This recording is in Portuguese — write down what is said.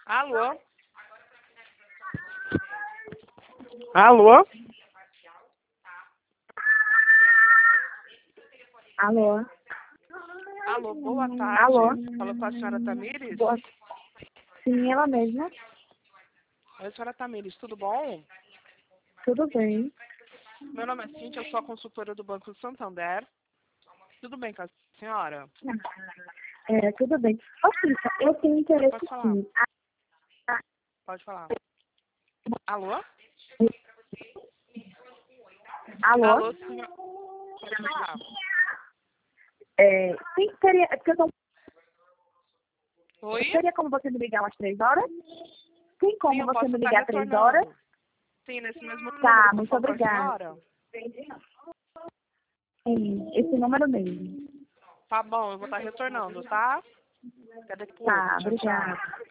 Alô? Alô? Alô? Alô, boa tarde. Alô? Fala com a senhora Tamires? Boa... Sim, ela mesma. Oi, senhora Tamires, tudo bom? Tudo bem. Meu nome é Cíntia, eu sou a consultora do Banco Santander. Tudo bem com a senhora? Tudo bem. Ô, Cíntia, eu tenho interesse Pode falar. sim. Pode falar. Alô? Alô? Alô, senhora. Pode falar. Sim, seria... Porque Oi? Seria como você me ligar umas 3 horas? Tem Sim, como eu você posso me estar ligar 3 horas? retornando. Sim, nesse mesmo Tá, número que eu muito falo com a obrigada. senhora. Sim, esse número mesmo. Tá bom, eu vou estar retornando, tá? Até daqui a pouco. Tá, Tchau, tchau. obrigada.